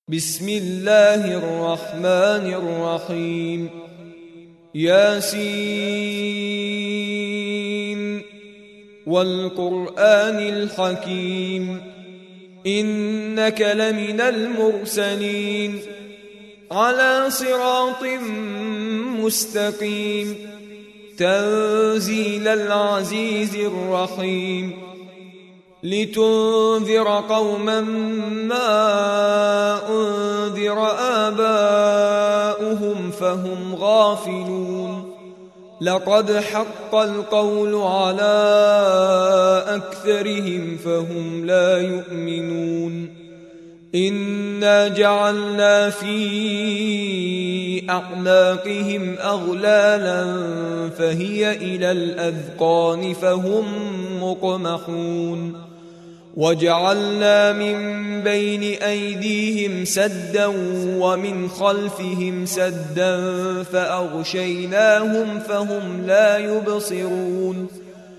بسم الله الرحمن الرحيم ياسين والقرآن الحكيم إنك لمن المرسلين على صراط مستقيم تنزيل العزيز الرحيم لتنذر قوما ما أنذر آباؤهم فهم غافلون لقد حق القول على أكثرهم فهم لا يؤمنون إنا جعلنا في أعناقهم أغلالا فهي إلى الأذقان فهم مقمحون وجعلنا من بين أيديهم سدا ومن خلفهم سدا فأغشيناهم فهم لا يبصرون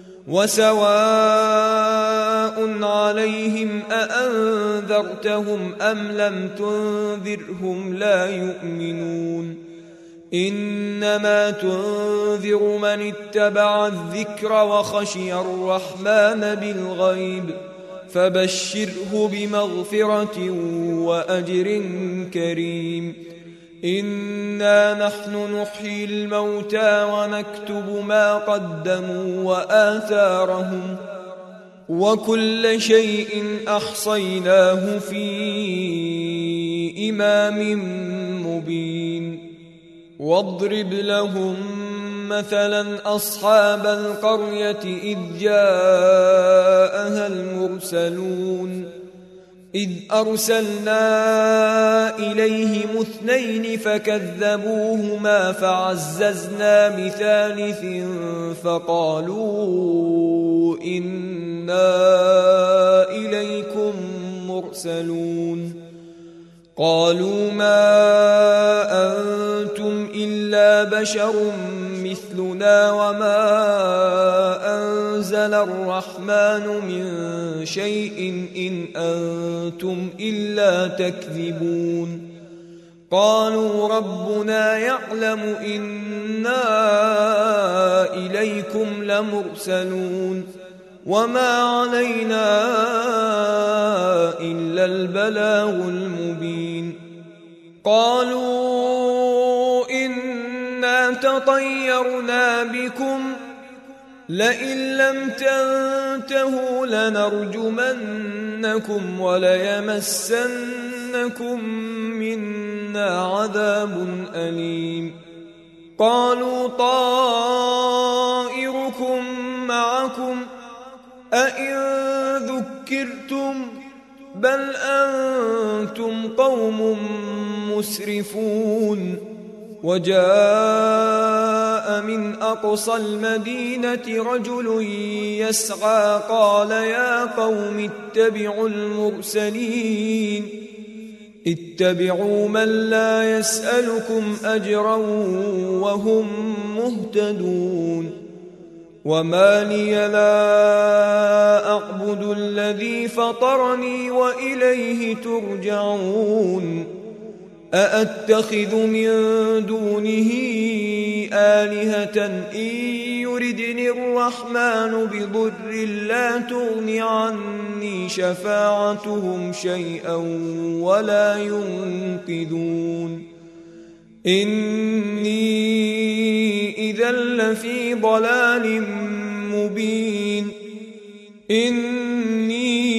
وسواء عليهم أأنذرتهم أم لم تنذرهم لا يؤمنون إنما تنذر من اتبع الذكر وخشي الرحمن بالغيب فبشره بمغفرة وأجر كريم إنا نحن نحيي الموتى ونكتب ما قدموا وآثارهم وكل شيء أحصيناه في إمام مبين واضرب لهم مثلا أصحاب القرية إذ جاءها المرسلون إذ أرسلنا إليهم 2 فكذبوهما فعززنا بثالث فقالوا إنا إليكم مرسلون قالوا ما أنتم إلا بشر مثلنا وما أنزل الرحمن من شيء إن أنتم إلا تكذبون قالوا ربنا يعلم إنا إليكم لمرسلون وما علينا إلا البلاغ المبين قالوا إنا تطيرنا بكم لئن لم تنتهوا لنرجمنكم وليمسنكم منا عذاب أليم قالوا طائركم معكم أئن ذكرتم بل أنتم قوم مسرفون وجاء من أقصى المدينة رجل يسعى قال يا قوم اتبعوا المرسلين اتبعوا من لا يسألكم أجرا وهم مهتدون وما لي لا أعبد الذي فطرني وإليه ترجعون أأتخذ من دونه آلهة إن يردني الرحمن بضر لا تغن عني شفاعتهم شيئا ولا ينقذون إني إذا لفي ضلال مبين إني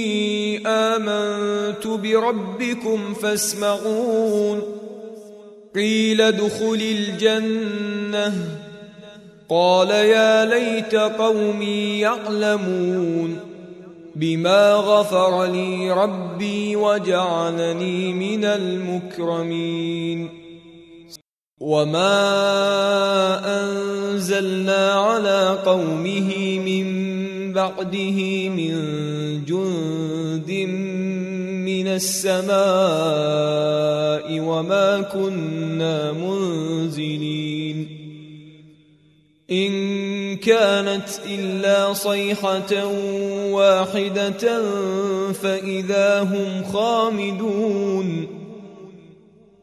آمنت بربكم فاسمعون قيل ادخل الجنة قال يا ليت قومي يعلمون بما غفر لي ربي وجعلني من المكرمين وما أنزلنا على قومه من بعده من جند من السماء وما كنا منزلين إن كانت إلا صيحة واحدة فإذا هم خامدون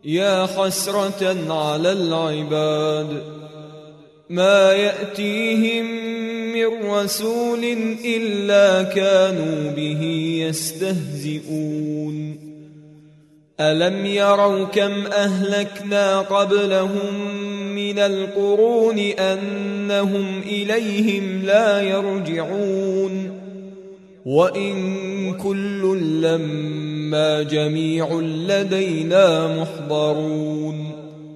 يا حسرة على العباد ما يأتيهم من رسول إلا كانوا به يستهزئون ألم يروا كم أهلكنا قبلهم من القرون أنهم إليهم لا يرجعون وإن كل لما جميع لدينا محضرون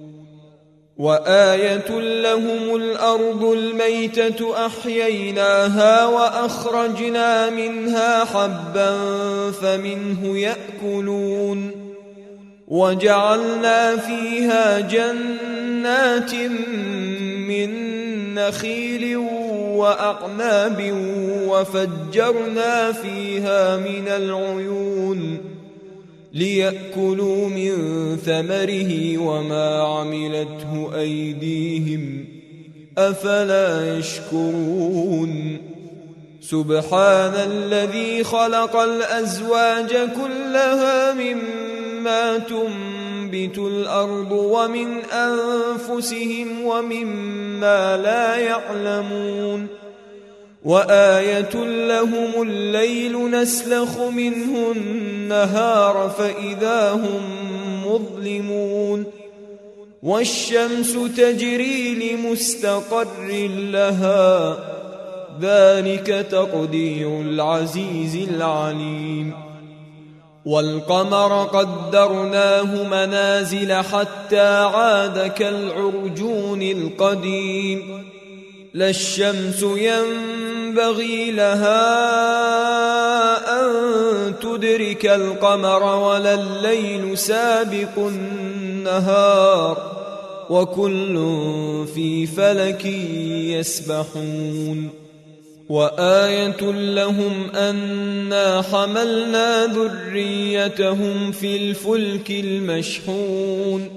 وآية لهم الأرض الميتة أحييناها وأخرجنا منها حبا فمنه يأكلون وجعلنا فيها جنات من نخيل وأعناب وفجرنا فيها من العيون ليأكلوا من ثمره وما عملته أيديهم أفلا يشكرون سبحان الذي خلق الأزواج كلها مما تنبت الأرض ومن أنفسهم ومما لا يعلمون وآية لهم الليل نسلخ منه النهار فإذا هم مظلمون والشمس تجري لمستقر لها ذلك تقدير العزيز العليم والقمر قدرناه منازل حتى عاد كالعرجون القديم لا الشمس ينبغي لها أن تدرك القمر ولا الليل سابق النهار وكل في فلك يسبحون وآية لهم أنا حملنا ذريتهم في الفلك المشحون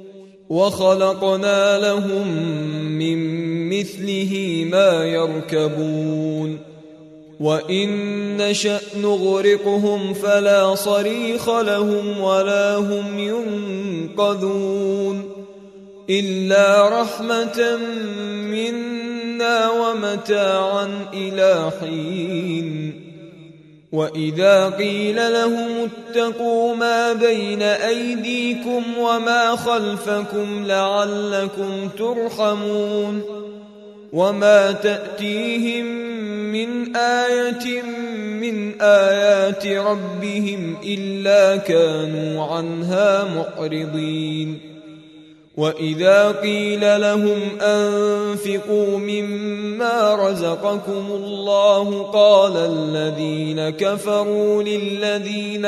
وخلقنا لهم من مثله ما يركبون وإن نشأ نغرقهم فلا صريخ لهم ولا هم ينقذون إلا رحمة منا ومتاعا إلى حين وإذا قيل لهم اتقوا ما بين أيديكم وما خلفكم لعلكم ترحمون وما تأتيهم من آية من آيات ربهم إلا كانوا عنها معرضين وإذا قيل لهم أنفقوا مما رزقكم الله قال الذين كفروا للذين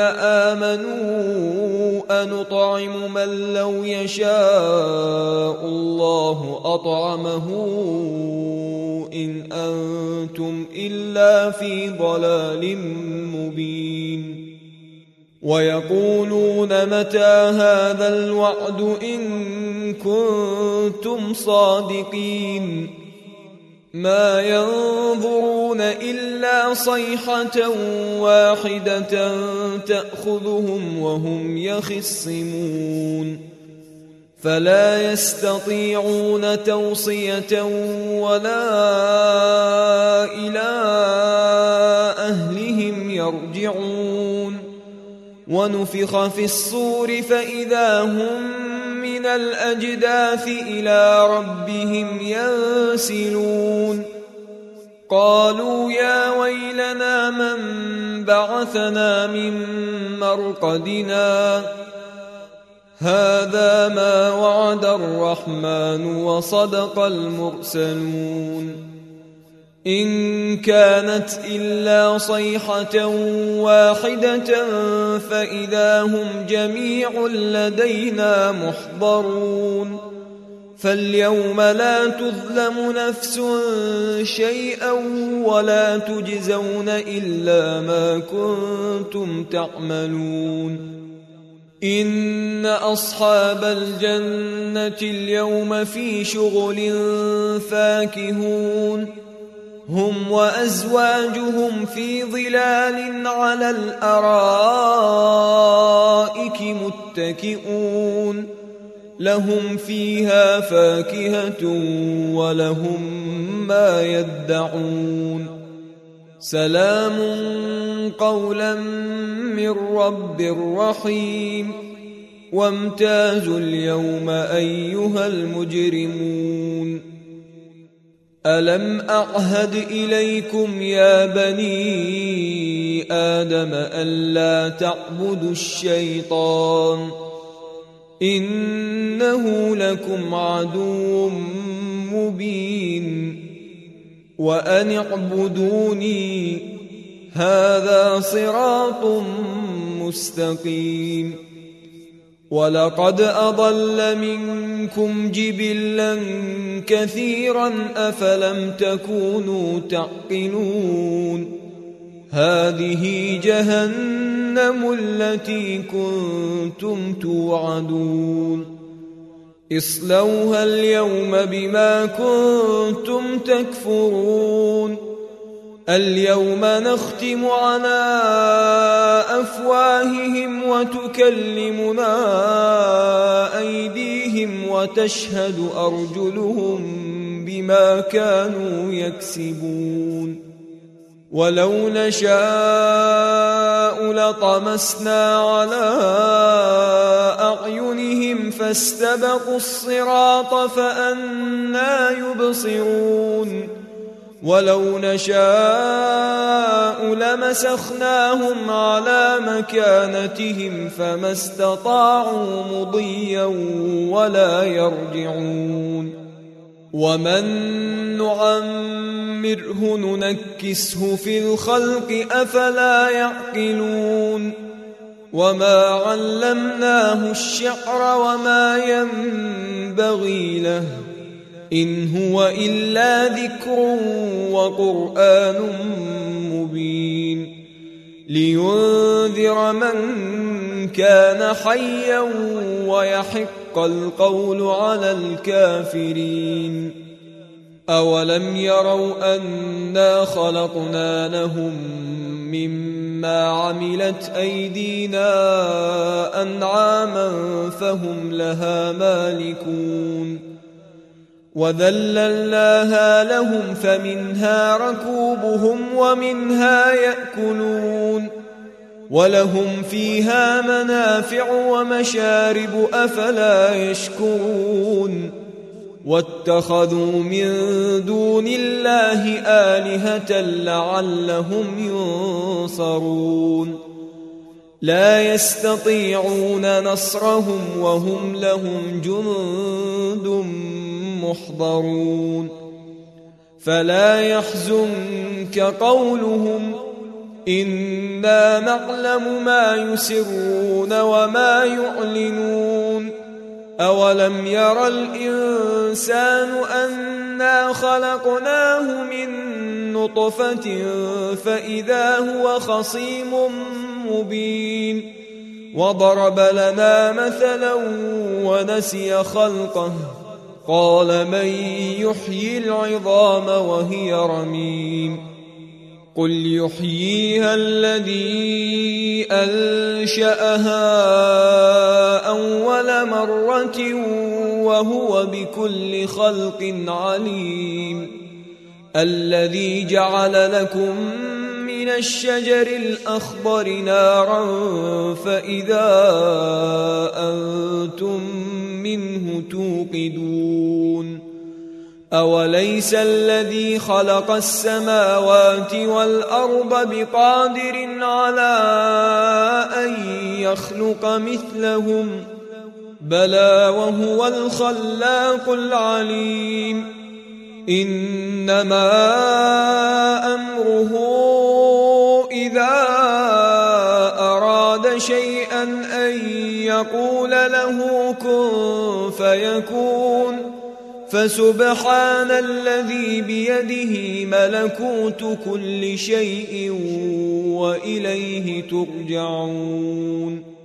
آمنوا أنطعم من لو يشاء الله أطعمه إن أنتم إلا في ضلال مبين ويقولون متى هذا الوعد إن كنتم صادقين ما ينظرون إلا صيحة واحدة تأخذهم وهم يخصمون فلا يستطيعون توصية ولا إلى أهلهم يرجعون ونفخ في الصور فإذا هم من الأجداث إلى ربهم ينسلون قالوا يا ويلنا من بعثنا من مرقدنا هذا ما وعد الرحمن وصدق المرسلون إن كانت إلا صيحة واحدة فإذا هم جميع لدينا محضرون فاليوم لا تظلم نفس شيئا ولا تجزون إلا ما كنتم تعملون إن أصحاب الجنة اليوم في شغل فاكهون هم وأزواجهم في ظلال على الأرائك متكئون لهم فيها فاكهة ولهم ما يدعون سلام قولا من رب رحيم وامتازوا اليوم أيها المجرمون ألم أعهد إليكم يا بني آدم ألا تعبدوا الشيطان إنه لكم عدو مبين وأن اعبدوني هذا صراط مستقيم ولقد أضل منكم جبلا كثيرا أفلم تكونوا تعقلون هذه جهنم التي كنتم توعدون اصلوها اليوم بما كنتم تكفرون اليوم نختم على أفواههم وتكلمنا أيديهم وتشهد أرجلهم بما كانوا يكسبون ولو نشاء لطمسنا على أعينهم فاستبقوا الصراط فأنى يبصرون ولو نشاء لمسخناهم على مكانتهم فما استطاعوا مضيا ولا يرجعون ومن نعمره ننكسه في الخلق أفلا يعقلون وما علمناه الشعر وما ينبغي له إن هو إلا ذكر وقرآن مبين لينذر من كان حيا ويحق القول على الكافرين أولم يروا أنا خلقنا لهم مما عملت أيدينا أنعاما فهم لها مالكون وذللناها لهم فمنها ركوبهم ومنها يأكلون ولهم فيها منافع ومشارب أفلا يشكرون واتخذوا من دون الله آلهة لعلهم ينصرون لا يستطيعون نصرهم وهم لهم جند محضرون فلا يحزنك قولهم إنا نعلم ما يسرون وما يعلنون أولم ير الإنسان أنا خلقناه من نطفة فإذا هو خصيم مبين وضرب لنا مثلا ونسي خلقه قال من يحيي العظام وهي رميم قل يحييها الذي أنشأها أول مرة وهو بكل خلق عليم الذي جعل لكم من الشجر الأخضر نارا فإذا أنتم منه توقدون أوليس الذي خلق السماوات والأرض بقادر على أن يخلق مثلهم بلى وهو الخلاق العليم إنما أمره إذا أراد شيئا أن يقول له كن فيكون فسبحان الذي بيده ملكوت كل شيء وإليه ترجعون